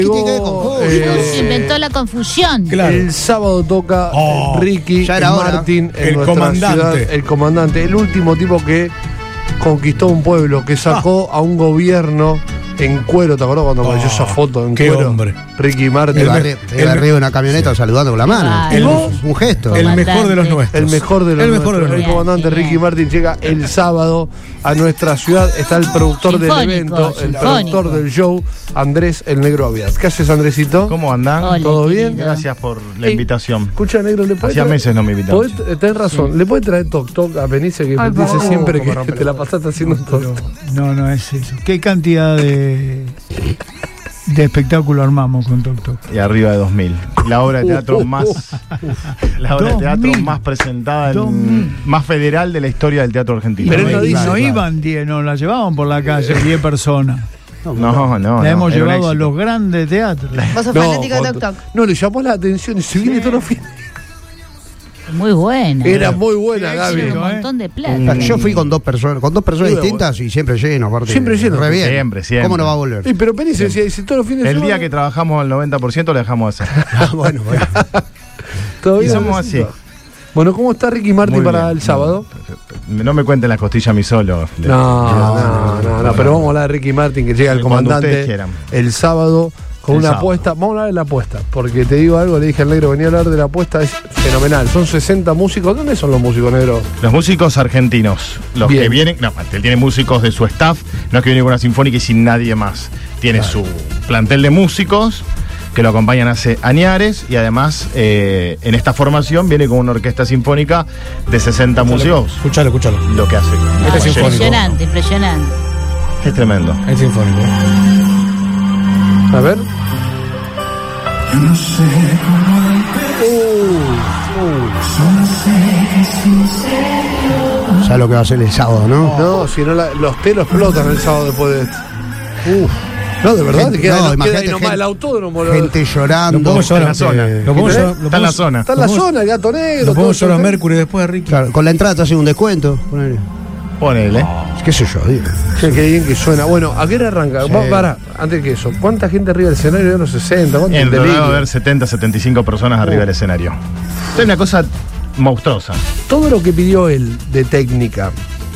Se inventó la confusión. Claro. El sábado toca Ricky ya era hora. Martin en El nuestra comandante. ciudad. El comandante, el último tipo que conquistó un pueblo, que sacó a un gobierno en cuero. ¿Te acordás cuando apareció esa foto en qué cuero? hombre. Ricky Martin. Iba arriba de una camioneta saludando con la mano. El- Un gesto. El Comandante. mejor de los nuestros. El mejor de los El mejor de los nuestros. El nuestros. comandante Genial. Ricky Martin llega el sábado a nuestra ciudad. Está el productor del Sinfónico, evento, el sinfónico. productor del show, Andrés el Negro Aviat. ¿Qué haces, Andresito? ¿Cómo andan? Hola, ¿Todo bien? querido. Gracias por la Ey, invitación. Escucha, Negro, ¿le podés Hacía traer- meses no me invitaban. Tenés razón, ¿le puede traer Toc Toc a Benice que dice siempre que te la pasaste haciendo Toc Toc? No es eso. ¿Qué cantidad de espectáculo armamos con Toc Toc? Y arriba de 2000. La obra de teatro más. La obra de teatro 2000. más presentada, 2000. más federal de la historia del teatro argentino. Pero él no dice, no claro. iban 10, nos la llevaban por la calle, 10 personas. No. La hemos era un llevado a éxito. los grandes teatros. Vos sos fanático de Toc Toc. No, le llamó la atención y se viene todos los fines. Muy buena. Era muy buena, Sí, Gaby. Tiene un ¿eh? montón de plata. Yo fui con dos personas distintas y siempre lleno, aparte. Siempre lleno. Re bien. Siempre. ¿Cómo no va a volver? Sí, pero Benice decía, dice todos los fines de El día semana. que trabajamos al 90% lo dejamos de hacer. Bueno. Todavía Y somos Andresito. así. Bueno, ¿cómo está Ricky Martin Muy para bien. el sábado? No me cuenten las costillas a mí solo. No, pero vamos a hablar de Ricky Martin, que llega el Cuando comandante ustedes quieran. el sábado con El una sábado. apuesta. Vamos a hablar de la apuesta, porque te digo algo, le dije al Negro, venía a hablar de la apuesta, es fenomenal. Son 60 músicos. ¿Dónde son los músicos, Negro? Los músicos argentinos, los Bien. que vienen, no, él tiene músicos de su staff, no es que viene con una sinfónica y sin nadie más. Tiene su plantel de músicos que lo acompañan hace añares y además en esta formación viene con una orquesta sinfónica de 60 músicos. Escuchalo. Lo que hace. No, Este es sinfónico. impresionante. Es tremendo. Es sinfónico. A ver. Ya lo que va a ser el sábado, ¿no? No, si no, los telos explotan el sábado después de esto. No, de verdad, Gente- te queda, no, queda imagínate ahí nomás gente- el autódromo. Gente llorando. Lo pongo Está en la zona. Lo pongo ¿Qué yo- tenés? lo Está en la pongo- zona. Está en la zona, el gato negro. Lo pongo todo solo a eso. Mercury después a Ricky. Claro, con la entrada te hacen un descuento. Ponele. Ponele. ¿Qué sé yo? Digo. Che, qué bien que suena. Bueno, ¿a qué hora arranca? Sí. Para, antes que eso, ¿cuánta gente arriba del escenario? De unos 60, ¿cuánto? En Delirio. realidad va a haber 70, 75 personas arriba del escenario. Es una cosa monstruosa. Todo lo que pidió él de técnica,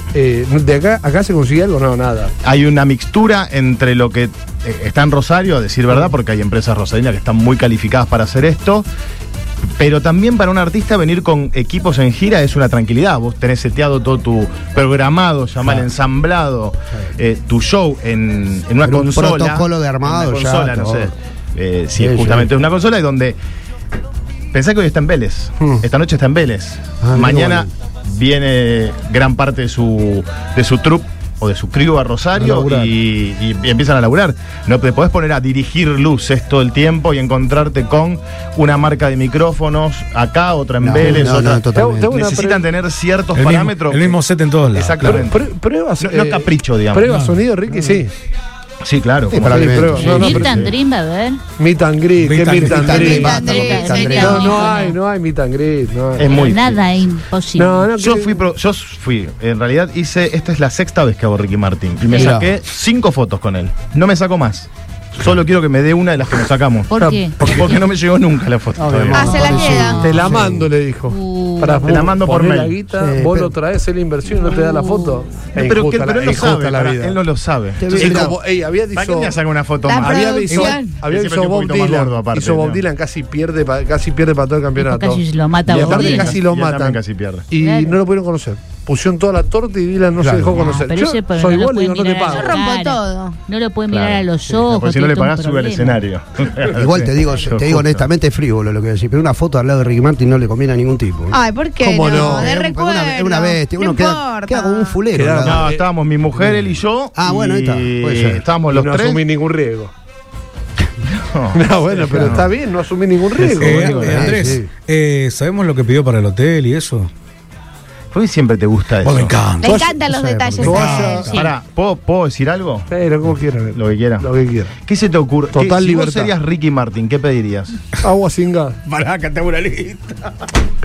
¿de acá se consigue algo? No, nada. Hay una mixtura entre lo que está en Rosario, a decir verdad, porque hay empresas rosarinas que están muy calificadas para hacer esto. Pero también para un artista venir con equipos en gira es una tranquilidad. Vos tenés seteado todo tu programado, llamar ensamblado, tu show en una En un consola. protocolo de armado, en una ya, consola, no todo. sé. Si Sí, es justamente sí. una consola y donde. Pensá que hoy está en Vélez. Esta noche está en Vélez. Ah, Mañana viene gran parte de su troupe o de su crew a Rosario A laburar. y empiezan a laburar. No te podés poner a dirigir luces todo el tiempo y encontrarte con una marca de micrófonos acá, otra en No, Vélez, no, otra. no, totalmente. Tengo una Necesitan tener ciertos El parámetros. mismo set en todos lados. Exactamente. Pruebas. No es capricho, digamos. Pruebas sonido, Ricky, sí. Sí, claro. Sí, como para Sí, alimentos, prueba. sí. No, no, Meet pero- and Dream, a ver. Meet and greet, ¿qué Meet and meet and greet. greet? Meet and greet, Meet and greet. No hay meet and greet. No hay. Es muy Nada imposible. No, Yo fui, en realidad esta es la sexta vez que hago Ricky Martin y me Mira. saqué 5 fotos con él. No me saco más. Solo quiero que me dé una de las que nos sacamos. ¿Por qué? Porque no me llegó nunca la foto. todavía. Ah, se la queda. Te la mando, le dijo. Para Te la mando por poner mail. la guita, Sí, vos pero- lo traes en la inversión y no te da la foto. Es Pero, injusta pero él la- lo es injusta sabe, la vida. él no lo sabe. Y como, había ¿Para qué dicho, me saca una foto La más? había producción. visto, había Siempre visto un Bob poquito más Dylan. gordo, aparte, Hizo Bob ¿no? Dylan, casi pierde para todo el campeonato. Casi lo mata Y Bob aparte Dylan. casi lo Y él también matan. casi pierde. Y Claro. no lo pudieron conocer. Pusieron toda la torta y Dylan no se dejó conocer. pero Yo ese porque soy no lo igual, le digo, puede no te mirar a pago. Yo rompo Claro. todo. No lo puede Claro. mirar a los Sí, ojos. porque si no tiene le todo un pagás, sube al problema. escenario. Igual te digo Justo. honestamente, es frívolo lo que decís, pero una foto al lado de Ricky Martin no le conviene a ningún tipo. Ay, ¿por qué ¿Cómo no? De Es recuerdo. una bestia, uno no queda importa. como un fulero. Queda- al lado. No, estábamos mi mujer, él y yo. Ah, bueno, ahí está, puede ser. Estábamos Y los no tres. asumí ningún riesgo. No. No, bueno, pero está bien, no asumí ningún riesgo. Andrés, ¿sabemos lo que pidió para el hotel y eso? ¿Por qué siempre te gusta eso? Vos me encanta. Me encantan los detalles. Toalla. Sí. Pará, ¿puedo decir algo? Pero como quieras. Lo que quiera. Lo que quieras. ¿Qué se te ocurre? Total Si libertad. vos serías Ricky Martin, ¿qué pedirías? Agua sin gas. Pará, que te hago una lista.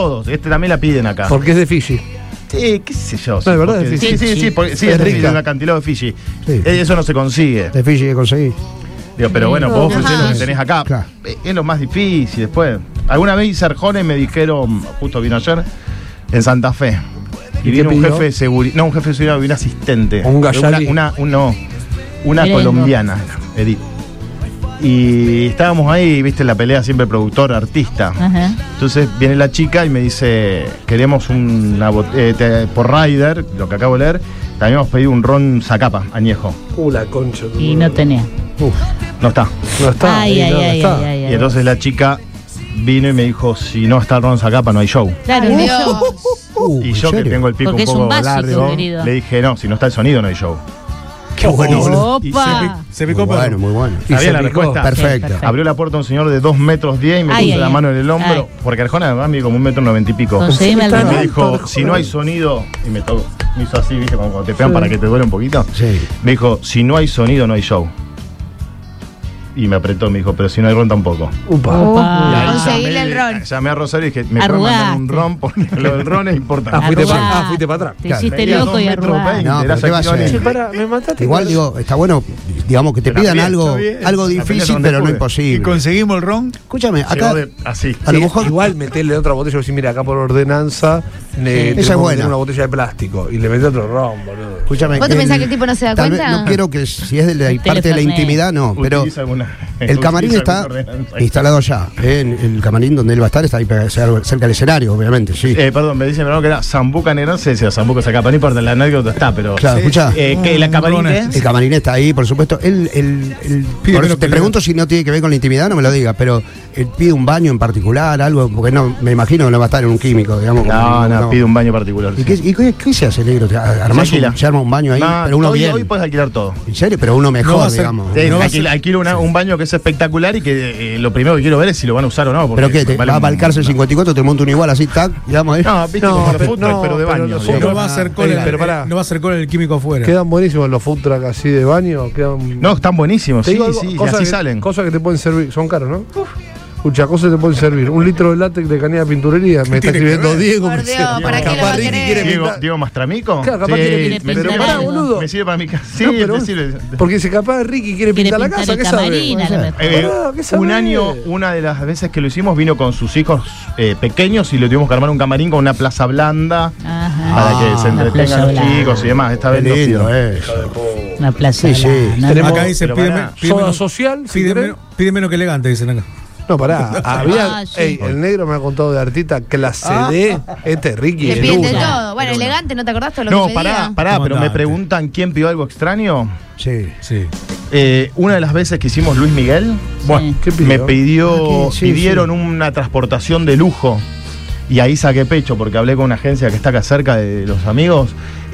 todos. Este también la piden acá. Porque es difícil. Sí, qué sé yo. No, de verdad, porque- es sí, porque- sí, Es es rica. rica. Un acantilado de Fiji. Sí. Eso no se consigue. De Fiji que conseguí. Digo, pero bueno, vos ofrecés lo Ajá. que tenés acá. Claro. Es lo más difícil después. Alguna vez hice Arjona y me dijeron, justo vino ayer, en Santa Fe. Y ¿Y vino qué un pidió? jefe de seguridad. No, un jefe de seguridad, vino un asistente. Un gallalí. Una Merengo. colombiana, Edith. Y estábamos ahí, viste, en la pelea siempre productor, artista. Ajá. Entonces viene la chica y me dice, queremos por Rider, lo que acabo de leer, te habíamos pedido un ron Zacapa, añejo. La concha. Y no tenía. No está. No está. Ay, ay, no ay, está. ay, ay, Y ay. entonces la chica vino y me dijo, si no está el ron Zacapa no hay show. Claro, Ay, yo- Dios. Y ¿en yo que serio? tengo el pico Porque un es poco un básico, largo, querido. le dije, no, si no está el sonido no hay show. Qué bueno. Opa. Se Muy picó, pero- bueno, muy bueno. Y ¿Sabía se la picó. respuesta? Perfecto. perfecto. Abrió la puerta un señor de 2 metros 10 y me Ay, puso ay, la ay. mano en el hombro, Ay. porque Arjona además mide como 1,90 m y pico. Conseguime el Y ron. me dijo, si no hay sonido, y me hizo así, viste, como cuando te pegan para que te duele un poquito. Sí. Me dijo, si no hay sonido, no hay show. Y me apretó, me dijo, pero si no hay ron tampoco. Upa. Opa. Y ahí Conseguirle llamé- el ron. Llamé a Rosario y dije, me puedo Arrugaste. mandar un ron porque lo del ron es importante. fuiste Arrugá. para atrás. Te Claro. hiciste Medía loco 2 y metros arrugado. 20, No, pero era ¿qué va a Saquinoni. hacer? Che, pará, me mataste. Igual con digo, está bueno, digamos, que te Pero pidan la algo, piel, algo la piel difícil, donde pero no pude. ¿Y imposible. conseguimos el ron? Escúchame, Llegó acá así. a lo mejor Igual meterle otra botella y decir, mira, acá por ordenanza Esa es tenemos que buena. tener una botella de plástico. Y le metí otro ron, boludo. Escúchame. ¿Vos te pensás que el tipo no se da tal vez- cuenta? no quiero que si es de la El parte de la Telefernet. intimidad, no, pero Utiliza alguna- el camarín utiliza está alguna ordenanza. instalado allá. El camarín donde él va a estar está ahí cerca del escenario, obviamente, sí. Perdón, me dicen que era Zambuca Negrón, se decía Zambuca Zacapa, no importa, la anécdota está, pero. Claro, escuchá. ¿Que la camarín qué? El camarín está ahí, por supuesto. Él Pide por menos eso te que pregunto si no tiene que ver con la intimidad, no me lo diga, pero él pide un baño en particular, algo, porque no me imagino que no va a estar en un químico, digamos. No, pide un baño particular. ¿Y qué se hace, negro? Se arma un baño ahí, No, pero uno bien. Hoy puedes alquilar todo. ¿En serio? Pero uno No va mejor, a ser- digamos. Sí, No va a ser- alquilo un baño que es espectacular y que lo primero que quiero ver es si lo van a usar o no. porque ¿Pero qué? ¿Te vale va un- para el cárcel 54, te monta un igual así, tac, digamos ahí? No, viste No, como los pero- food trucks, no, pero de pero baño. los digo. food No va a hacer cola, pero pará. no va a hacer cola el químico afuera. Quedan buenísimos los food trucks así de baño. Quedan... No, están buenísimos, Te sí, digo algo, sí, y cosas así que- salen. Cosas que te pueden servir. Son caros, ¿no? Escucha, cosas que te pueden servir. 1 litro de látex de canilla de pinturería. Me está tiene que escribiendo ver? Diego. Por me Dios, dice, ¿para qué lo va a capaz Ricky querer? quiere Diego, pintar. Diego Mastramico. Claro, capaz quiere pintar Pero algo. pará, boludo. Me sirve para mi casa. Sí, No, pero- me sirve. Porque si capaz Ricky quiere Quiere pintar la pintar casa, el ¿qué sabe? camarín, a lo mejor. Pará, ¿qué sabe? Un año, una de las veces que lo hicimos, vino con sus hijos pequeños y le tuvimos que armar un camarín con una plaza blanda Ajá. para que se Una entretengan plaza los blanda. chicos y demás. Esta Qué vez no lindo, pido. eso. Una plaza. Sí, sí. blanda. Tenemos- Acá dice, pero pide, pará. pide Soda menos, social, si pide, querés. pide menos que elegante, dicen acá. No, pará. Había, Ah, sí. ey, el negro me ha contado de Artita clase D. Este Ricky. Le el piden de uno. todo. Bueno, elegante, ¿no te acordás todo lo No, que pedía? pará, pero me Comandante. preguntan quién pidió algo extraño. Sí. Sí. Una de las veces que hicimos Luis Miguel, bueno, ¿Qué pidió? me pidió, Ah, ¿qué? Sí, pidieron una transportación de lujo. Y ahí saqué pecho porque hablé con una agencia que está acá cerca de los amigos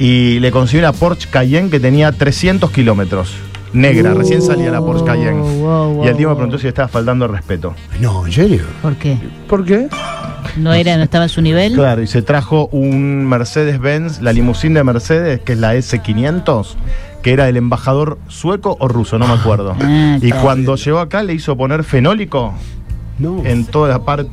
y le conseguí una Porsche Cayenne que tenía 300 kilómetros. Negra, recién salía la Porsche Cayenne. wow, Y el tío me wow. preguntó si estaba faltando el respeto. No, ¿en serio? ¿Por qué? ¿Por qué? ¿No estaba a su nivel? Claro, y se trajo un Mercedes-Benz, la limusina de Mercedes, que es la S500, que era del embajador sueco o ruso, no me acuerdo. Ah, Y está cuando llegó acá le hizo poner fenólico No. en toda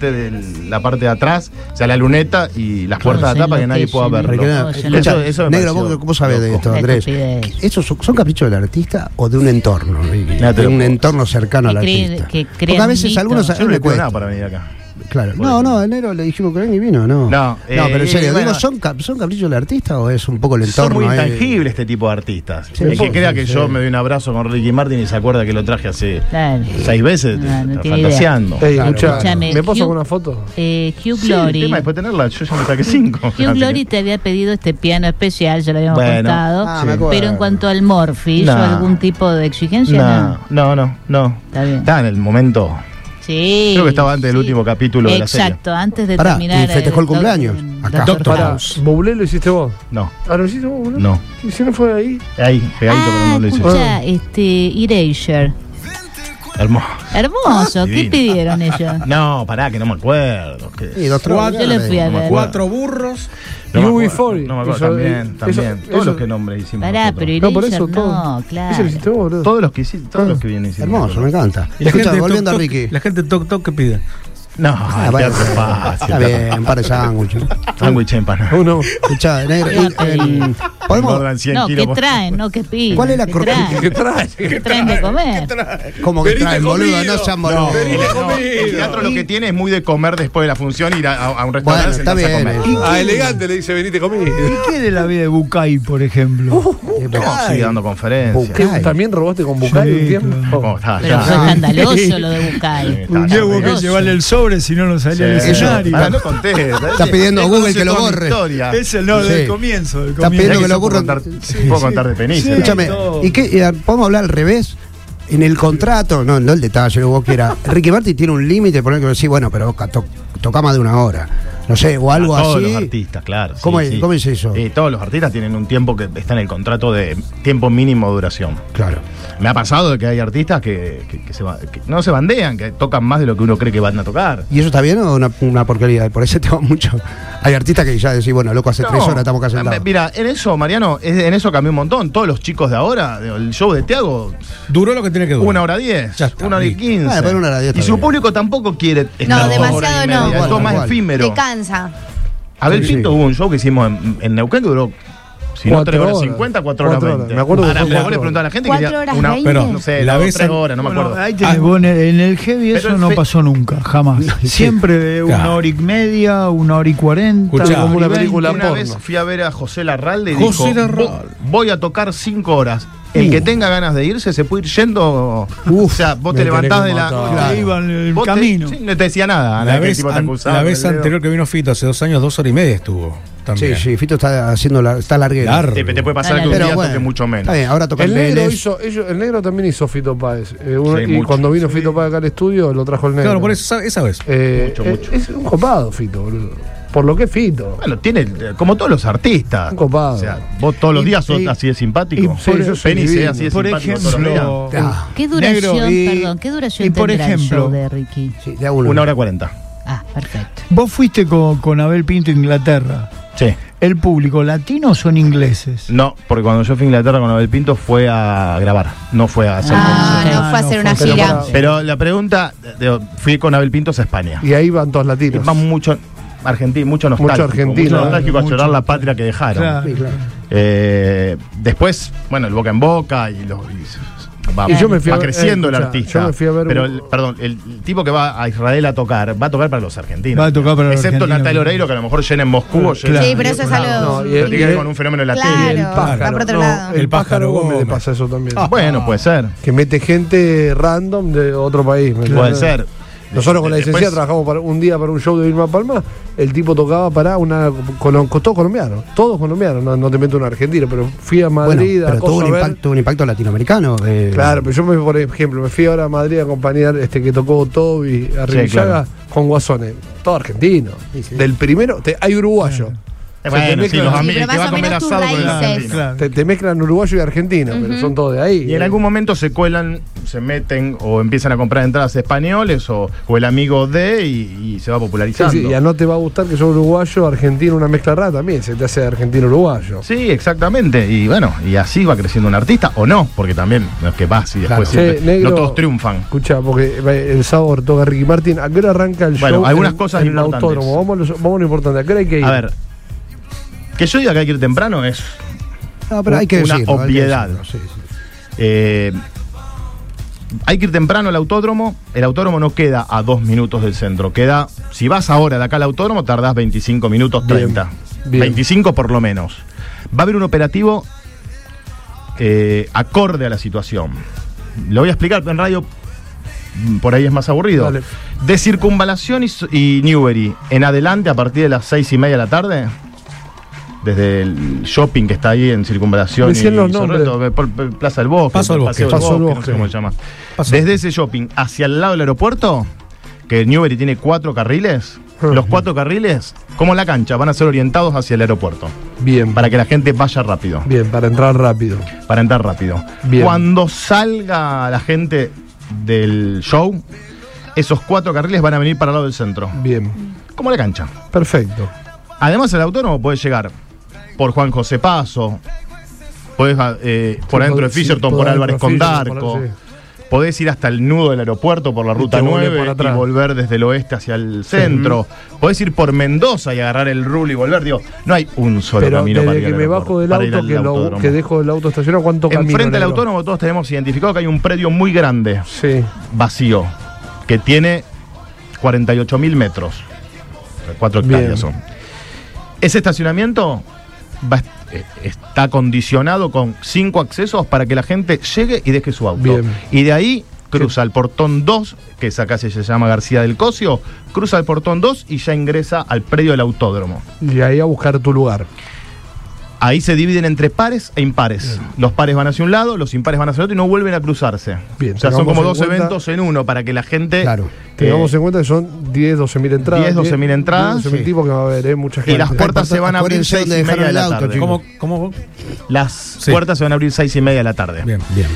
la parte de atrás, o sea, la luneta y las puertas de atrás para que nadie pueda verlo. Requena- Eso Escucha, eso me negro, pareció ¿cómo sabes de loco. esto, Una Andrés? estupidez. ¿Estos son caprichos del artista o de un entorno? Ricky? No, te De lo un puedo entorno cercano al Que creen- artista. que Porque crean a veces mito. algunos Yo no me le pido cuesta. nada para venir acá. Claro. Por No, eso. no, enero le dijimos que venga y vino, no. No, pero en serio, bueno. digo, ¿son caprichos del artista o es un poco el Son entorno? muy ahí? intangibles este tipo de artistas. Sí, el que sí, crea sí, que sí. yo me doy un abrazo con Ricky Martin y se acuerda que lo traje hace Claro. 6 veces, No, no está tiene idea. fantaseando. Ey, Claro, escuchá, escúchame, ¿me puedo Hugh- sacar una foto? Hugh Sí, el Glory. tema después de tenerla, yo ya me saqué 5. Hugh Glory te había pedido este piano especial, ya lo habíamos Bueno. contado. Ah, me acuerdo. Pero en cuanto al Morphy, ¿hizo No. algún tipo de exigencia? No. Está bien. Está en el momento. Sí. Creo que estaba antes del sí. último capítulo de la serie. Exacto, antes de Pará, terminar. y festejó el cumpleaños. Acá. Doctor Pará, House. ¿Bublé lo hiciste vos? No, ¿Ah, lo hiciste vos, boludo? no. ¿Y si no fue ahí? Ahí, pegadito, pero no lo hice. escucha, Erasure. Hermoso. Hermoso, ¿qué Divino. pidieron ellos? No, pará, que no me acuerdo. que- Sí, dos Cuatro- Yo le fui a ver. 4 burros. No me acuerdo, UB40. No me acuerdo, Eso, también. eso- Todos eso- los que nombres hicimos. Pará, nosotros. pero No, por Erasure eso todo. no, ¿Eso claro. lo hiciste vos, boludo? Todos los que hiciste, todos los que vienen hicimos. Hermoso, me encanta. Y la Escucha, gente volviendo a toc, Ricky. La gente toc toc que pide. No, bueno, fácil. está bien, un par de sándwiches. Sándwich en pan. Uno. Escuchá, negro, ¿podemos? Engordan 100 No, kilos. ¿qué traen? No, ¿qué piden? ¿Cuál es la ¿Qué corriente? traen? ¿Qué trae? ¿Qué traen de comer? ¿Cómo que Venite traen, comido. boludo? No sean boludos. El teatro lo que tiene es muy de comer después de la función, ir a un restaurante Bueno, está sentarse a bien. comer. A elegante le dice, venite conmigo. ¿Y qué de la vida de Bucay, por ejemplo? No, sigue dando conferencias. ¿Qué, ¿También robaste con Bucay Sí, un tiempo? claro. ¿Cómo está? Pero fue escandaloso lo de Bucay. Un día hubo que escandaloso. llevarle el sobre si no nos salía el Sí. escenario. Ahora no conté. Está pidiendo a Google que lo borre. Es el no Sí. del comienzo. Del Está comienzo. pidiendo que lo puedo ocurra. contar, puedo contar de penicia. Sí. Escúchame, todo. ¿y qué? ¿Podemos hablar al revés? En el contrato, no el detalle, lo que vos quieras. Ricky Martin tiene un límite, por ejemplo, sí, bueno, pero toca más de una hora. No sé, o algo Todos así. los artistas, claro. ¿Cómo sí, es- sí. cómo es eso? Todos los artistas tienen un tiempo que está en el contrato de tiempo mínimo de duración. Claro. Me ha pasado de que hay artistas que no se bandean, que tocan más de lo que uno cree que van a tocar. ¿Y eso está bien o una porquería? Por eso tengo mucho. Hay artistas que ya decís, bueno, loco, hace 3 horas estamos acá sentados. Mira, en eso, Mariano, en eso cambió un montón. Todos los chicos de ahora, el show de Tiago, Duró lo que tiene que durar. 1:10, Ya está, 1:15. Ah, pero 1:10 está Y su bien. público tampoco quiere estar No, 2 horas demasiado y media, no. es todo Igual, más igual. efímero. Te cansa. Abel Sí, Pinto sí. hubo un show que hicimos en Neuquén que duró, si no 4 3 horas horas. 50, 4 horas 4 horas. 20. Me acuerdo que Ahora, fue vos 4 le preguntás a la gente 4 que horas una, 20. Pero, no sé, la la vez 3 an- horas, no me Bueno, acuerdo. ahí tenés, vos en el heavy Pero eso el no fe- pasó nunca, jamás. Siempre de una Claro. hora y media, 1:40. Escuchá. Como una 1:20. película Una porno. vez fui a ver a José Larralde y José dijo, Larralde. voy a tocar 5 horas. El que tenga ganas de irse se puede ir yendo. O sea, vos me te levantás tenés de que la... matar. Claro. Te iban el Vos camino. sí, no te decía nada. La que el vez, tipo te acusaba la con vez el dedo. anterior que vino Fito, hace 2 años, 2 horas y media estuvo. También. Sí, sí, Fito está haciendo está larguero. Largo. Te puede pasar Dale, que un Pero día bueno, toque mucho menos. Está bien, ahora toca El negro, Vélez. el negro también hizo Fito Páez. Sí, Y mucho. cuando vino Fito Páez acá al estudio, lo trajo el negro. Claro, por eso, esa vez. Mucho. Es un copado, Fito, boludo. Por lo que es Fito. Bueno, tiene, como todos los artistas. Un copado. O sea, vos todos los Y- días sos y- así de simpático. y por- yo soy Penny, divino. así de Por simpático todos los días. ejemplo, Ah, ¿Qué duración, Negro, y- perdón, qué duración y por tendrá el ejemplo- show de Ricky? sí, de a uno. 1:40. Ah, perfecto. vos fuiste con Abel Pinto a Inglaterra. Sí. ¿El público latino o son ingleses? No, porque cuando yo fui a Inglaterra con Abel Pinto fue a grabar, no fue a hacer Ah, concierto. no fue a hacer una Pero gira. para- Pero la pregunta, fui con Abel Pinto a España. Y ahí van todos latinos. Van mucho argentino, mucho nostálgico. argentino, Mucho nostálgico a mucho. llorar la patria que dejaron. Claro. Sí, claro. Después, bueno, el boca en boca y va, Y yo me fui a va ver- creciendo el escuchá, artista. yo me fui a ver pero, un- perdón, el tipo que va a Israel a tocar, va a tocar para los argentinos. Va a tocar para los Excepto argentinos. Natalia Oreiro, que a lo mejor llena en Moscú o llena Claro. Sí, pero eso es algo. No, y Pero el- tiene que ver con un fenómeno latino. Claro, va por otro lado. El pájaro Gómez le Gómez. pasa eso también. Bueno, puede ser. Que mete gente random de otro país. ¿me Puede entendés? ser. Nosotros con la Después- licenciada trabajamos un día para un show de Vilma Palma. El tipo tocaba para todos colombianos. Todos colombianos. No te meto un argentino, pero fui a Bueno, Madrid pero a tuvo cosa un a ver. impacto latinoamericano. Claro, pero yo por ejemplo, me fui ahora a Madrid a acompañar que tocó Toby a Sí, Arribillaga claro. con Guasones. Todo argentino. sí. Del primero, hay uruguayo. Bueno, sí, mezclan- los Sí, amigos pero que va más a o comer menos tus asado con el raíces. argentino. Claro. Te mezclan uruguayo y argentino, pero son todos de ahí. Y en algún momento se cuelan, se meten o empiezan a comprar entradas españoles o el amigo de y se va Sí, popularizando. sí, ya no te va a gustar que sos uruguayo, argentino, una mezcla rara también, se te hace argentino-uruguayo. Sí, exactamente. Y bueno, y así va creciendo un artista o no, porque también no es que vas y después Claro. siempre, Sí, negro. no todos triunfan. Escucha, porque el sábado toca Ricky Martin. ¿A qué hora arranca el Bueno, show? algunas en- cosas en el importantes. autódromo. Vamos a lo importante. ¿A qué hora hay que ir? A ver, que yo diga que hay que ir temprano es No, pero hay que una decirlo, hay que obviedad. decirlo, sí, sí. Hay que ir temprano al autódromo. El autódromo no queda a 2 minutos del centro. Queda, si vas ahora de acá al autódromo, tardás 25 minutos, Bien, 30. bien. 25 por lo menos. Va a haber un operativo acorde a la situación. Lo voy a explicar en radio, por ahí es más aburrido. Dale. De Circunvalación y Newbery en adelante, a partir de las 6:30 de la tarde, desde el shopping que está ahí en Circunvalación y Decían los nombres. Sorrento, por Plaza del Bosque, Paso del Paseo Bosque. Paso del no sé Bosque. cómo se llama. Paso. Desde ese shopping hacia el lado del aeropuerto, que Newbery tiene 4 carriles, los 4 carriles, como la cancha, van a ser orientados hacia el aeropuerto, Bien, para que la gente vaya rápido, bien, para entrar rápido. para entrar rápido. Bien. Cuando salga la gente del show, esos 4 carriles van a venir para el lado del centro, Bien, como la cancha. perfecto. Además, el autónomo puede llegar por Juan José Paso, podés por adentro de Fisherton, por Álvarez con Darco, Podés ir hasta el nudo del aeropuerto por la ruta te volvés 9 por atrás. y volver desde el oeste hacia el centro. Podés ir por Mendoza y agarrar el rulo y volver. Digo, no hay un solo Pero camino para desde ir que al me aeropuerto, bajo del para ir auto, al autódromo. que dejo el auto estacionado, ¿cuánto camino? Enfrente del negro? autódromo todos tenemos identificado que hay un predio muy grande, Sí. vacío, que tiene 48.000 metros. 4 Bien. hectáreas son. Ese estacionamiento está condicionado con 5 accesos para que la gente llegue y deje su auto. Bien. Y de ahí cruza el portón 2, que esa calle se llama García del Cocio, cruza el portón 2 y ya ingresa al predio del autódromo. Y ahí a buscar tu lugar. Ahí se dividen entre pares e impares. Los pares van hacia un lado, los impares van hacia el otro y no vuelven a cruzarse. Bien, o sea, son tengamos como en dos cuenta- eventos en uno para que la gente... Claro. Tengamos en cuenta que son 10, 12.000 entradas. 10, 12.000 entradas. 12.000 Sí. tipos que va a haber, mucha gente. Y las puertas se van a abrir Acuérdense 6 dónde y media de dejaron la el auto, tarde. chicos. ¿Cómo? Las Sí. puertas se van a abrir 6 y media de la tarde. Bien, bien.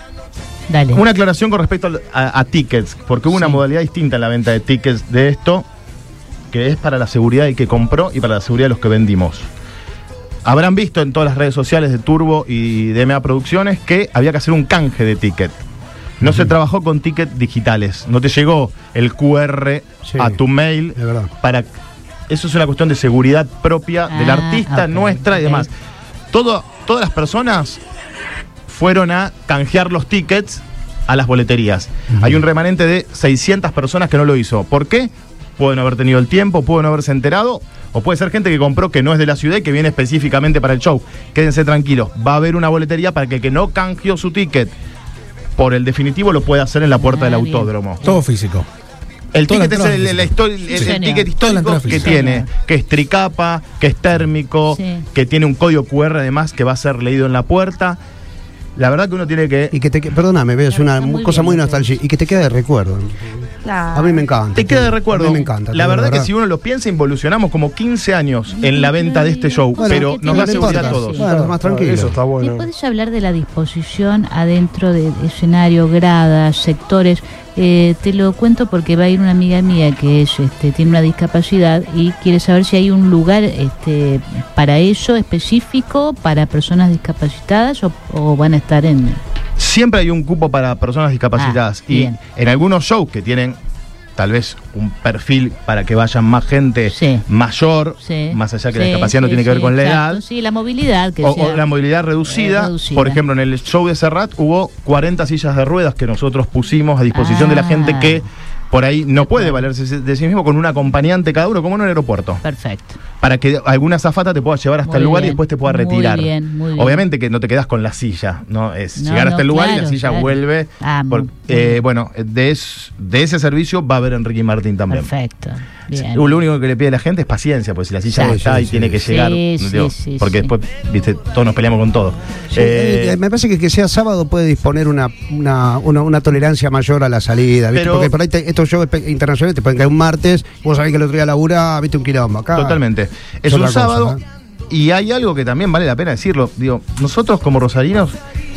Dale. Una aclaración con respecto a tickets, porque hubo una Sí. modalidad distinta en la venta de tickets de esto, que es para la seguridad del que compró y para la seguridad de los que vendimos. Habrán visto en todas las redes sociales de Turbo y de MA Producciones que había que hacer un canje de ticket. No se trabajó con tickets digitales, no te llegó el QR Sí, a tu mail es verdad. para... Eso es una cuestión de seguridad propia del artista, ok, nuestra y ok. demás. Todas las personas fueron a canjear los tickets a las boleterías. Hay un remanente de 600 personas que no lo hizo. ¿Por qué? Pueden haber tenido el tiempo, pueden haberse enterado, o puede ser gente que compró que no es de la ciudad y que viene específicamente para el show. Quédense tranquilos, va a haber una boletería para que el que no canjeó su ticket por el definitivo lo pueda hacer en la puerta del bien. autódromo. Todo físico. El Toda la ticket es entrada el física. ticket Señor. Toda la histórico entrada que física. tiene, Señor. que es tricapa, que es térmico, Sí. que tiene un código QR además que va a ser leído en la puerta. La verdad que uno tiene que... Y que perdóname, es una Está muy cosa bien, muy ¿no? nostálgica. Y que te quede de recuerdo. A mí me encanta. Te queda de recuerdo. A mí me encanta. La te digo verdad que si uno lo piensa, involucionamos como 15 años en la venta de este show, Bueno, pero ¿qué nos da tiene seguridad a que todos. sí. Bueno, más tranquilo. Eso está ¿Me bueno. puedes hablar de la disposición adentro de escenario, gradas, sectores? Te lo cuento porque va a ir una amiga mía que es, tiene una discapacidad y quiere saber si hay un lugar para eso específico, para personas discapacitadas o van a estar en... Siempre hay un cupo para personas discapacitadas. Y bien. en algunos shows que tienen tal vez un perfil para que vayan más gente Sí. mayor, Sí, más allá que la sí, discapacidad no sí, tiene que ver sí, con la exacto. edad. Sí, la movilidad. Que O sea la movilidad reducida. reducida. Por ejemplo, en el show de Serrat hubo 40 sillas de ruedas que nosotros pusimos a disposición de la gente que por ahí no puede valerse de sí mismo, con un acompañante cada uno, como en un aeropuerto. Perfecto. Para que alguna azafata te pueda llevar hasta Muy el lugar y bien, después te pueda muy retirar. bien, muy bien. Obviamente que no te quedas con la silla, ¿no? Es No, llegar hasta no, el lugar y claro, la silla claro. vuelve. Muy bien. Bueno, de ese servicio va a haber Enrique Martín también. Perfecto. Bien. Lo único que le pide a la gente es paciencia, porque si la silla Sí, no está sí, y sí. tiene que Sí, llegar, sí, digo, sí, porque sí. después, viste, todos nos peleamos con todo. Sí, me parece que sea sábado puede disponer una tolerancia mayor a la salida, ¿viste? Pero- Porque por ahí estos shows internacionales te pueden caer un martes, vos sabés que el otro día laburá, viste un quilombo acá. Totalmente. Es es un otra cosa, sábado y hay algo que también vale la pena decirlo. Digo, nosotros como rosarinos,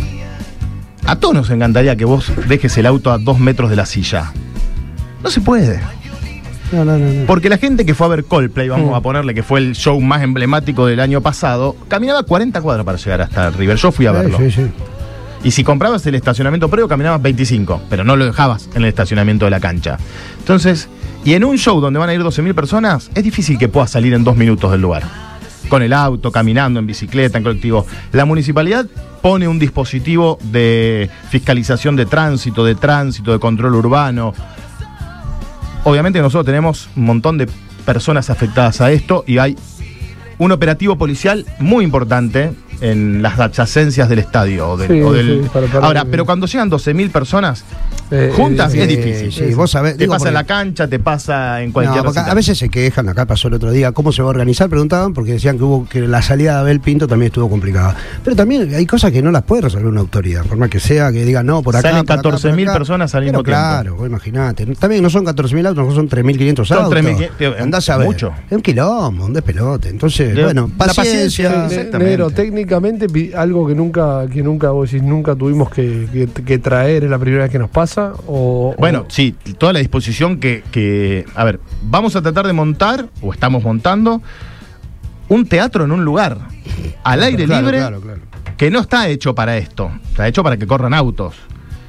a todos nos encantaría que vos dejes el auto a 2 metros de la silla. No se puede. No. Porque la gente que fue a ver Coldplay, vamos a ponerle que fue el show más emblemático del año pasado, caminaba 40 cuadras para llegar hasta el River. Yo fui a verlo. Sí. Y si comprabas el estacionamiento previo, caminabas 25, pero no lo dejabas en el estacionamiento de la cancha. Entonces, y en un show donde van a ir 12.000 personas, es difícil que puedas salir en 2 minutos del lugar. Con el auto, caminando, en bicicleta, en colectivo. La municipalidad pone un dispositivo de fiscalización de tránsito, de control urbano. Obviamente nosotros tenemos un montón de personas afectadas a esto y hay un operativo policial muy importante en las adyacencias del estadio. Ahora, pero cuando llegan 12.000 personas juntas es difícil. Sí, vos sabés, Te digo, pasa en porque- la cancha, te pasa en cualquier No, porque recital. a veces se quejan, acá pasó el otro día, ¿cómo se va a organizar? Preguntaban, porque decían que la salida de Abel Pinto también estuvo complicada. Pero también hay cosas que no las puede resolver una autoridad, por más que sea, que digan, no, por acá. Salen por acá, 14.000 por acá. personas al Pero mismo tiempo. Claro, vos imaginate. También no son 14.000 autos, no son 3.500 Son autos. 3.500, Andás a ver. mucho. Es un quilombo, un despelote. Entonces, De- bueno, la paciencia. Exactamente. Negro, técnicamente algo que nunca vos decís, nunca tuvimos que traer, es la primera vez que nos pasa. Bueno, sí, toda la disposición que... A ver, vamos a tratar de montar, o estamos montando, un teatro en un lugar, al aire Claro, libre, claro. que no está hecho para esto, está hecho para que corran autos.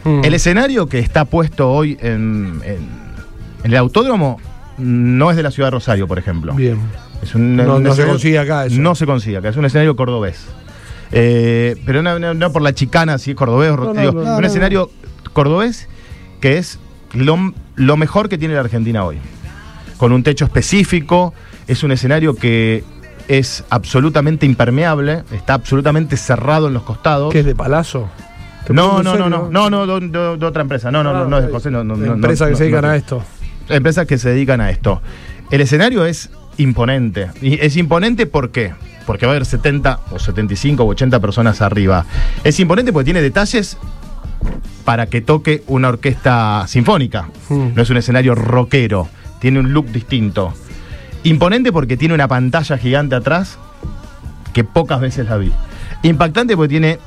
El escenario que está puesto hoy en el autódromo no es de la ciudad de Rosario, por ejemplo. Bien. Es un No se escenario- consigue acá eso. No se consigue acá, es un escenario cordobés. Pero no por la chicana, si es cordobés, digo, un escenario cordobés que es lo mejor que tiene la Argentina hoy. Con un techo específico, es un escenario que es absolutamente impermeable, está absolutamente cerrado en los costados. ¿Qué es de Palazzo? No, de otra empresa. No es de José, no. Empresas que se dedican a esto. Empresas que se dedican a esto. El escenario es imponente. Y es imponente ¿por qué? Porque va a haber 70 o 75 o 80 personas arriba. Es imponente porque tiene detalles para que toque una orquesta sinfónica. No es un escenario rockero. Tiene un look distinto. Imponente porque tiene una pantalla gigante atrás que pocas veces la vi. Impactante porque tiene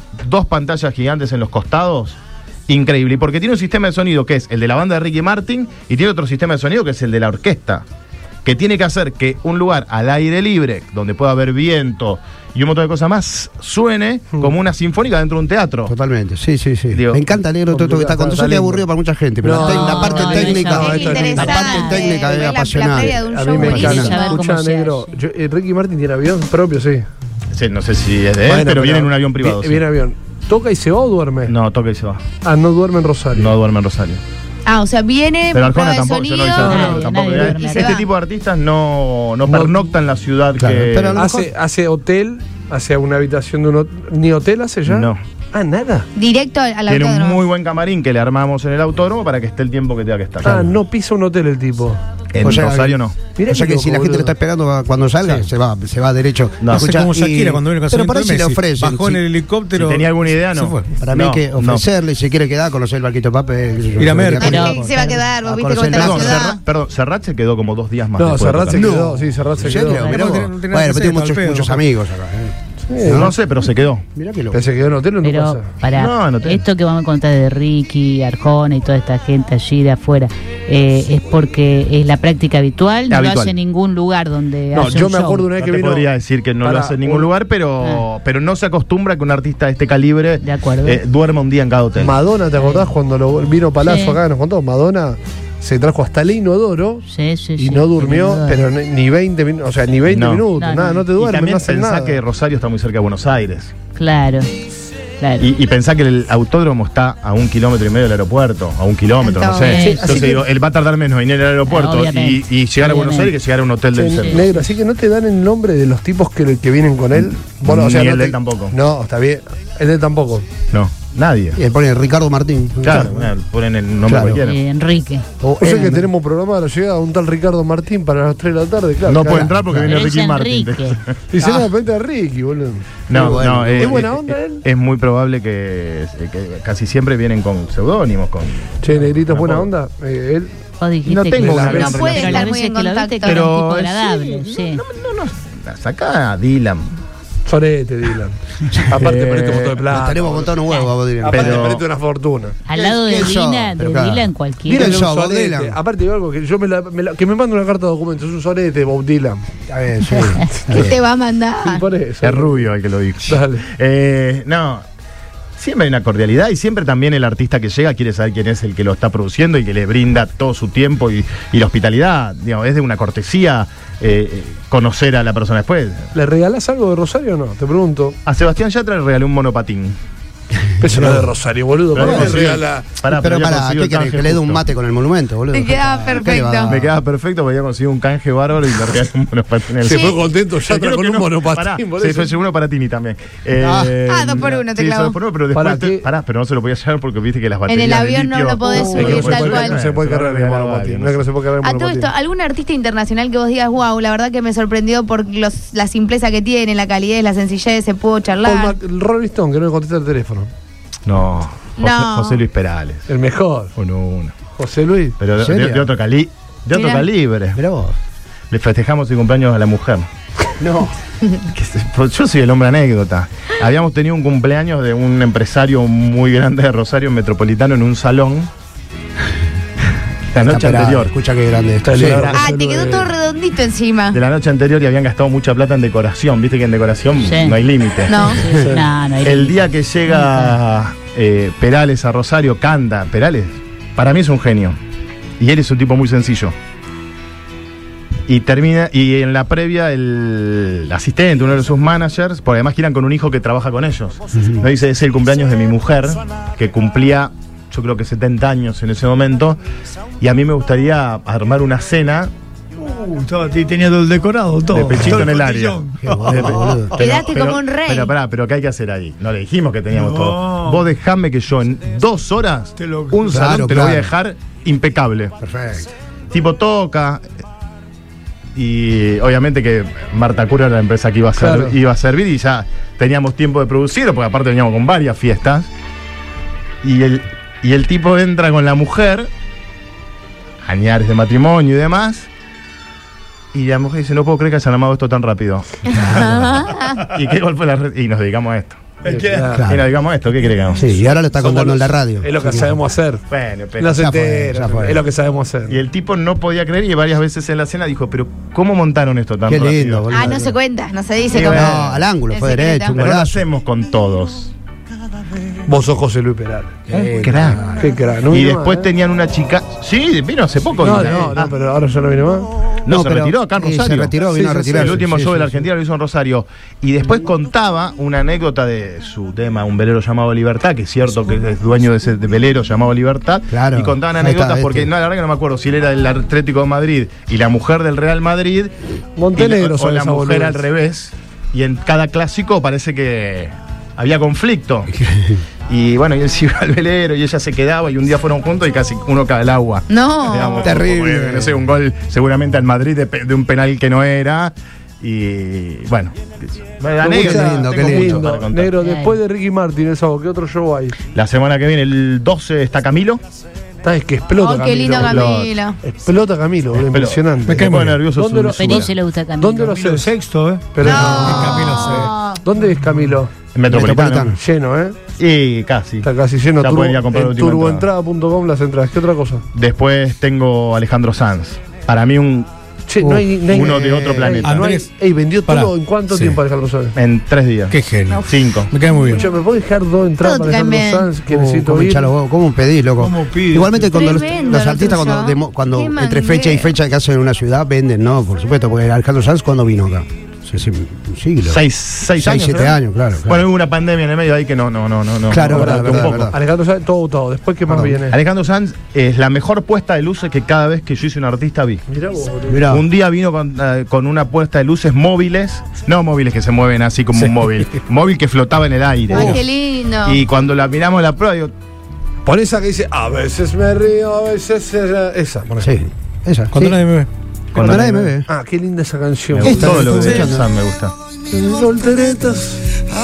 2 pantallas gigantes en los costados. Increíble. Y porque tiene un sistema de sonido que es el de la banda de Ricky Martin y tiene otro sistema de sonido que es el de la orquesta. Que tiene que hacer que un lugar al aire libre, donde pueda haber viento y un montón de cosas más, suene como una sinfónica dentro de un teatro. Totalmente, sí. Digo, me encanta, Negro, todo esto que está contando. Eso es aburrido para mucha gente, pero la parte técnica, Es la parte técnica es apasionante. A mí me buenísimo. encanta. Saber cómo Escuchá, se negro. Ricky Martin tiene avión propio, sí. Sí, no sé si es de él, Bueno, pero viene en un avión privado. sí. Viene avión. ¿Toca y se va o duerme? No, toca y se va. Ah, no duerme en Rosario. No duerme en Rosario. Ah, o sea, viene, Pero prueba Arjona de tampoco, yo no sonido. hice Nadie, tampoco. nadie duerme acá. Este tipo de artistas no pernoctan en la ciudad Claro, que. pero a lo Hace hotel, hace una habitación de un hotel. ¿Ni hotel hace ya? No. Ah, nada. Directo al Tiene un autódromo. muy buen camarín que le armamos en el autódromo para que esté el tiempo que tenga que estar. Ah, no pisa un hotel el tipo. En O sea, Rosario no. Mirá O sea qué que si la loco, gente lo está boludo. esperando cuando salga, se va derecho. No. Hace Escucha, como y- Shakira cuando viene el pero casamiento para de si le Messi. ofrecen. Bajó en el helicóptero. Si tenía alguna idea, no. se fue. Para mí No, hay que no. ofrecerle, si quiere quedar, conocer el barquito de papel. Ir a Merkel. Pero se va a quedar, vos A viste cómo conocer está la el ciudad. Perdón, Serrat se quedó como 2 días más. No, después de Serrat se tocar. quedó. Sí, Serrat se ¿En serio? quedó. Mirá No, vos. no tiene nada Bueno, que pero tiene hacer, tal muchos pedo. amigos acá. No sé, pero se quedó. Mirá que lo. ¿Pero se quedó en hotel o no Pero pasa? para No te- esto que vamos a contar de Ricky, Arjona y toda esta gente allí de afuera, es porque es la práctica habitual, no Habitual. lo hace en ningún lugar donde No, haya yo un me show. acuerdo una vez No que te vino. podría decir que no lo Pará, hace en ningún un- lugar, pero no se acostumbra que un artista de este calibre De acuerdo. duerma un día en cada hotel. Madonna, ¿te acordás cuando vino Palazzo Sí. acá? Nos contó. Madonna se trajo hasta el inodoro Sí, y no durmió, pero ni 20 minutos. O sea, ni 20 No. minutos. No, Nada, no. no te Y duermes, también no haces pensá nada. que Rosario está muy cerca de Buenos Aires. Claro. Y pensá que el autódromo está a 1,5 kilómetros del aeropuerto, a 1 kilómetro, no sé. Sí, Entonces así digo, él va a tardar menos en ir al aeropuerto Obviamente. y llegar a Buenos Obviamente. Aires que llegar a un hotel del Che, centro. negro, así que no te dan el nombre de los tipos que vienen con él. Bueno, o sea, Ni no el de te- él tampoco. No, está bien. El de él tampoco. No, nadie. Y él pone Ricardo Martín. Claro, ponen el nombre Claro. cualquiera. Enrique. O sea que tenemos programa la llegada un tal Ricardo Martín para las 3 de la tarde, claro. No claro. puede entrar porque Pero viene es Ricky Martin. Enrique. Dice, no, frente a Ricky, boludo. No, Muy bueno. no, ¿Es buena onda él? Es muy probable que casi siempre vienen con seudónimos, con. Che, negrito, ¿es buena onda? Él. Vos dijiste No tengo que una no gran puede relación. estar muy muy en que lo viste contacto. que era un Pero tipo agradable, sí. Sacá a Dylan. Sorete, Dylan. Aparte, perdiste un montón de plata. Estaremos contando un huevo, vos dirás. Aparte, Pero- perdiste una fortuna. Al lado de ¿Quién sos? Dylan, Pero claro. Dylan cualquiera. Dylan es un sos, Bob sorete. Dylan? Aparte, digo algo que yo que me mande una carta de documentos. Es un sorete, Bob Dylan. Está bien, sí. ¿Qué te va a mandar? Sí, por eso. Es rubio el que lo dijo. Dale. No. Siempre hay una cordialidad y siempre también el artista que llega quiere saber quién es el que lo está produciendo y que le brinda todo su tiempo y la hospitalidad. Digamos, es de una cortesía conocer a la persona después. ¿Le regalás algo de Rosario o no? Te pregunto. A Sebastián Yatra le regalé un monopatín. Eso no es de Rosario, boludo. Pero ¿Cómo le sí. regala? Pará, Pero había para, conseguido ¿qué el querés? canje Que le dé un justo. mate con el monumento, boludo. Te queda ¿Qué le va a perfecto. dar? Me quedaba perfecto porque había conseguido un canje bárbaro y le regalé un monopatín. Se fue contento ya Creo con que un no. monopatín. Pará, por sí, eso. fue uno para Tini también. 2 por 1 te sí, clavó. 2 por 1, pero después. ¿Para qué? Pará, pero no se lo podía llevar porque viste que las En baterías. el de avión no litio- lo podés es que subir no se tal puede cual. cargar, No se puede cargar el regalar a monopatín. alguien, No es que no se puede cargar el A todo monopatín. esto, ¿algún artista internacional que vos digas, wow, la verdad que me sorprendió por la simpleza que tiene, la calidez, la sencillez, se pudo charlar? El Rolling Stone, que no me contesta el teléfono. No, No. José Luis Perales. El mejor. Uno. José Luis. Pero ¿En serio? de otro Mirá. calibre. Mirá vos. Le festejamos el cumpleaños a la mujer. No. Pues yo soy el hombre anécdota. Habíamos tenido un cumpleaños de un empresario muy grande de Rosario Metropolitano en un salón. La noche anterior. Escucha qué grande esto. Está Sí. ligado. Ah, te quedó todo redondito encima. De la noche anterior y habían gastado mucha plata en decoración. Viste que en decoración Sí. no hay límite. No. No, no hay El día que llega Perales a Rosario, canta. Perales, para mí es un genio. Y él es un tipo muy sencillo. Y termina, y en la previa el asistente, uno de sus managers, porque además giran con un hijo que trabaja con ellos, me dice, es el cumpleaños de mi mujer, que cumplía, yo creo que 70 años en ese momento, y a mí me gustaría armar una cena. Tenía todo el decorado, todo. De pechito en el área. Quedaste como un rey. Pero ¿qué hay que hacer ahí? No le dijimos que teníamos No. todo. Vos dejame que yo en 2 horas, un salón Claro, te lo voy a claro. dejar impecable. Perfecto. Tipo toca. Y obviamente que Marta Cura era la empresa que iba a servir y ya teníamos tiempo de producirlo, porque aparte veníamos con varias fiestas. Y el tipo entra con la mujer, añares de matrimonio y demás. Y la mujer dice, no puedo creer que hayan armado esto tan rápido. ¿Y qué golpe la red? Y nos dedicamos a esto. Claro. Y nos dedicamos a esto, ¿qué queremos? Sí, y ahora lo está contando en la radio. Es lo que sabemos hacer. Bueno, pero... No se Ya fue, entera, ya fue. es lo que sabemos hacer. Y el tipo no podía creer y varias veces en la cena dijo, pero ¿cómo montaron esto tan Qué rápido? lindo, boludo. No se cuenta, no se dice Sí, como. No, al ángulo, el fue secreto. derecho, un Pero lo golazo. hacemos con todos. Vos sos José Luis Perales. Un crack. Qué crack. ¿No Y vino después más, tenían una chica. Sí, vino hace poco. No, pero ahora ya no viene más. No, se pero- retiró acá en sí, Rosario. se retiró, vino a retirarse. El último Sí, show de sí, la sí. Argentina lo hizo en Rosario. Y después contaba una anécdota de su tema, un velero llamado Libertad, que es cierto que es dueño de ese velero llamado Libertad. Claro. Y contaban Ahí anécdotas está, porque, no, la verdad que no me acuerdo si él era del Atlético de Madrid y la mujer del Real Madrid. Montenegro o son la esa mujer boludez. al revés. Y en cada clásico parece que había conflicto. Y bueno, y él se iba al velero y ella se quedaba y un día fueron juntos y casi uno cae al agua. No. Digamos, Terrible. como, no sé, un gol seguramente al Madrid de un penal que no era. Y bueno, Qué lindo, qué tengo mucho lindo. para contar. Negro, después de Ricky Martin, eso, ¿qué otro show hay? La semana que viene, el 12, está Camilo. Es que explota Oh, qué lindo Camilo. Camilo. Explota Camilo, boludo, Pero impresionante. Me cae Me muy pone bien. nervioso ¿Dónde lo- su- Pero se le gusta Camilo. ¿Dónde lo Camilo sé? Sexto, ¿eh? Pero No. ¿Dónde es Camilo? Metropolitano. Lleno, ¿eh? Y casi. Está casi lleno. Ya pueden ir a comprar la en última turboentrada.com las entradas. ¿Qué otra cosa? Después tengo Alejandro Sanz. Para mí Che, no hay uno de otro planeta. No hay, Andrés, vendió todo pará. en cuánto Sí. tiempo Alejandro Sanz. en 3 días. Qué genio. 5. Me cae muy bien. Escucha, ¿me puedo dejar 2 entradas Todo para Alejandro también. Sanz que necesito ¿Cómo ir? hinchá los huevos? ¿Cómo pedís, loco? ¿Cómo pides? Igualmente cuando Tremendo los lo artistas tuyo. cuando Qué entre fecha y manguera. fecha que hacen en una ciudad venden, no, por supuesto, porque Alejandro Sanz cuando vino acá. Sí, un siglo. 6 años. 7 ¿no? años, claro. Bueno, hubo una pandemia en el medio ahí que no. Claro, verdad, un verdad, poco. verdad. Alejandro Sanz, todo votado. Después, ¿qué más Perdón. viene? Alejandro Sanz es la mejor puesta de luces que cada vez que yo hice un artista vi. Mirá vos, boludo. Mirá. Un día vino con una puesta de luces móviles, no móviles que se mueven así como un móvil, móvil que flotaba en el aire. Ay, qué lindo. Y cuando la miramos la prueba, digo, Pon esa que dice, a veces me río, a veces esa. Pon esa. Sí, esa. Cuando sí. nadie me ve. Cuando nadie me ve. Ah, qué linda esa canción. me Esta gustó que lo estoy de escuchando. Sanz, me gusta. Volteretas.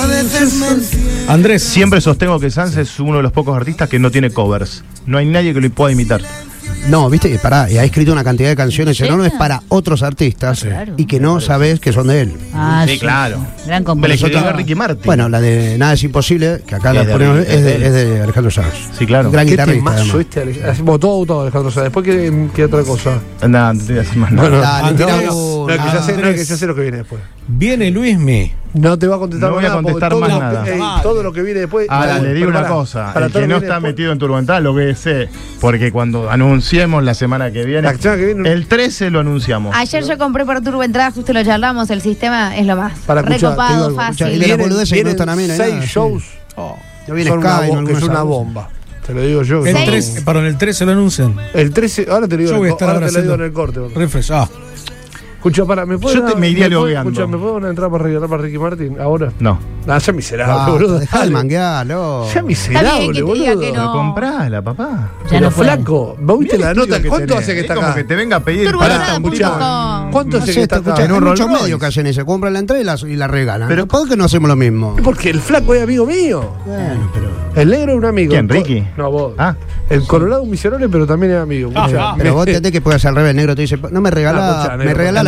Andrés, Siempre sostengo que Sanz es uno de los pocos artistas que no tiene covers. No hay nadie que lo pueda imitar. No, viste, pará, y ha escrito una cantidad de canciones enormes para otros artistas Claro. y que no sabes que son de él. Ah, Sí, claro. Gran Me le compositor. escribió a Ricky Martin. Bueno, la de Nada es imposible, que acá Es la de ponemos, Ricky, es de Alejandro Sanz. Sí, claro. Gran Qué guitarrista. temazo además. este, todo votado Alejandro Sanz. Después, ¿qué otra cosa? No, no te voy a decir más nada. Dale, Andrés, tira No, una. que ya sé lo que viene después. viene Luismi. No te va a contestar No voy a nada, porque contestar todo más lo nada. que- todo lo que viene después. Ahora le digo Pero una pará, cosa, para el todo que lo no viene está después- metido en Turboentrada lo que sé, porque cuando anunciemos la semana que viene, La semana que viene- el 13 lo anunciamos. Ayer yo compré por Turbo Entrada, justo lo charlamos, el sistema es lo más. Para escuchar, te digo Recopado, algo, escuchá, fácil. y de la boludez que me gustan a mí, no hay 6 nada, shows No viene son Sky, una, no que alguna es una cosa. bomba. Te lo digo yo. El Seis. 13, perdón, el 13 lo anuncian. El 13, ahora te lo digo, Yo voy a estar ahora ahora te lo digo en haciendo el corte. refresh. Ah, Escucha, ¿me puedo Yo me iría logueando. Escucha, ¿me puedo entrar para regalar para Ricky Martin ahora? No. Ah, ya miserable, Basta, boludo. dejá de Dale. manguear, loco. Ya miserable, Está bien que te diga boludo. que no. Pero comprala, papá. Ya Pero no puede. flaco, ¿vos viste la nota? ¿Cuánto hace que está Es como acá? que te venga a pedir Turboentrada.com. ¿Cuánto No hace sé, que está escuchá, acá? en un hay muchos Rolls Royce. medios que hacen eso, compran la entrada y la regalan. Pero- ¿Por qué no hacemos lo mismo? Porque el flaco es amigo mío. Bueno, pero. El negro es un amigo. ¿Quién, Ricky? No, vos. Ah. El Colorado es un miserable, pero también es amigo. Escuchá. Pero vos tenés que puedes al revés, negro te dice, no me Ah, regalá, escuchá, me negro, regalá la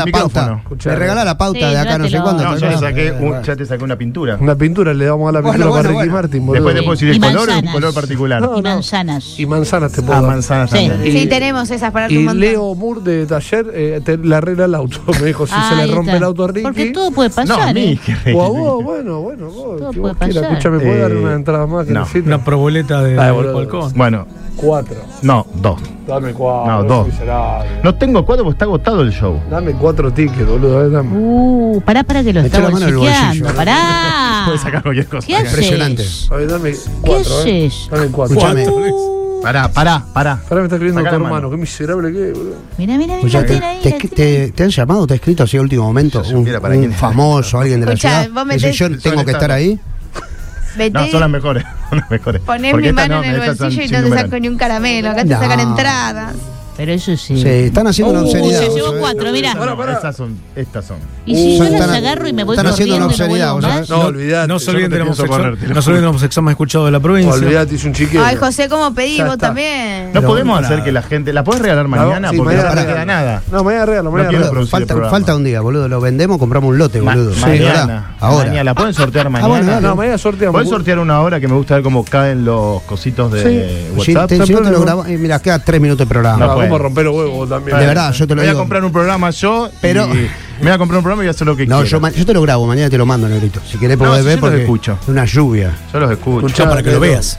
la pauta. Escuchá. Me regala la pauta Sí, de acá, no sé llévatelo. cuándo. No, No, ya te saqué una pintura. Una pintura, le damos a la pintura Bueno, para Ricky bueno. Martin, boludo. Después te puedo decir el Y color o un manzanas. color particular. No, Y manzanas. Y manzanas te puedo dar. manzanas Sí. también. Sí, tenemos esas para tu Y montón. Leo Moore de taller le arregla el auto. Me dijo, si se Ahí le rompe está. el auto a Ricky. Porque todo puede No, pasar, a mí. ¿eh? O a vos, bueno, vos, Todo que puede vos quieras. pasar. Escuchame, ¿puedo dar una entrada más que no. necesito? Una proboleta de Ay, boludo. balcón. Bueno, 4. no, 2. Dame 4. No, 2. Miserable. No tengo 4 porque está agotado el show. Dame 4 tickets, boludo. A ver, dame. Pará que lo Mete está la mano en el bolsiqueando. bolsillo. Pará. Puedes sacar cualquier cosa. ¿Qué haces? Impresionante. A ver, dame ¿Qué 4. haces? Dame 4. Escuchame. Pará. Pará, me está escribiendo Sacá tu la hermano. mano. Qué miserable que es, boludo. Mira, Escuchá, tiene ahí. ¿te han llamado, te ha escrito así a último momento? Si supiera para Un quién es. famoso, alguien de la Escuchá, ciudad. vos Que si metés- yo tengo que estar ahí. Vete, No, son las mejores. Son las mejores. ponés Porque mi estas mano no, en el estas son bolsillo y sin no te numeral. saco ni un caramelo. Acá te No. sacan entradas. Pero eso sí. Sí, están haciendo una obscenidad. se vos llevó sabés. 4, mira. No, estas son. Y si yo Están- las agarro y me voy están haciendo una corriendo y no obscenidad, vuelvo vos más. sabés. No, olvidate. No se olviden yo de no los te pienso correr, exámenes. te lo No se olviden de los exámenes escuchados de la provincia. Olvidate, hice un chiquero. Ay, José, ¿cómo pedís Ya vos está. también? No Pero podemos nada. hacer que la gente. ¿La podés regalar mañana? Sí, Porque mañana no te regalo. queda nada. No, mañana regalo, No mañana quiero regalo. producir el programa. Falta un día, boludo. Lo vendemos, compramos un lote, boludo. Sí, ¿verdad? Mañana. Ahora. Mañana. ¿La pueden sortear mañana? bueno, dale. No, mañana sorteamos. ¿Pueden sortear una hora que me gusta ver cómo caen los cositos de Si WhatsApp? te, si no te lo grabo, mira, queda 3 minutos de programa. No Ah, puede. vamos a romper los huevos también. De verdad, yo te lo Me voy a digo. comprar un programa yo. Pero- Me voy a comprar un programa y voy a hacer lo que No, quiera. yo te lo grabo, mañana te lo mando, Negrito. Si querés No, podés si ver yo los porque escucho. es una lluvia. Yo los escucho. Escuchá, para que lo veas.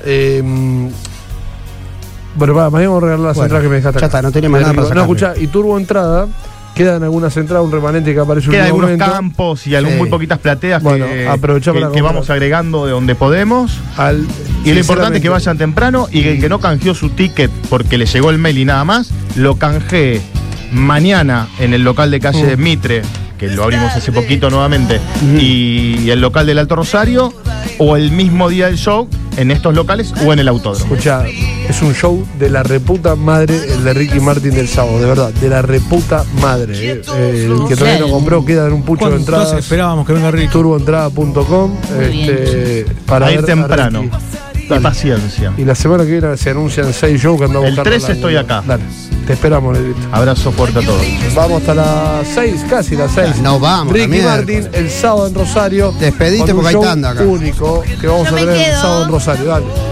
Bueno, mañana vamos a regalar las Bueno, entradas que me dejaste ya acá. está, no tenés más nada para No, sacarle. escuchá, y Turbo Entrada, quedan algunas entradas, un remanente que aparece Quedan un algunos momento. campos y Sí. muy poquitas plateas Bueno, que, aprovechá para que vamos comprar. agregando de donde podemos. Y lo importante es que vayan temprano y que el que no canjeó su ticket porque le llegó el mail y nada más, lo canjee mañana en el local de calle Mitre, que lo abrimos hace poquito nuevamente, y el local del Alto Rosario, o el mismo día del show en estos locales o en el autódromo. Escuchá, es un show de la reputa madre, el de Ricky Martin del sábado, de verdad, de la reputa madre. El que todavía no compró queda en un pucho de Entonces entradas. esperábamos que venga Ricky. Turboentrada.com Muy para A ir ver temprano. Ricky. Y Dale. paciencia. Y la semana que viene se anuncian 6 shows que andamos El 13 estoy acá. Dale, te esperamos, Negrito. Abrazo fuerte a todos. Vamos hasta las 6, casi las 6. No, vamos, Ricky la mierda. Martin el sábado en Rosario. Despedite con un porque hay show tanda acá. único que vamos Yo a me tener el quedo. sábado en Rosario. Dale.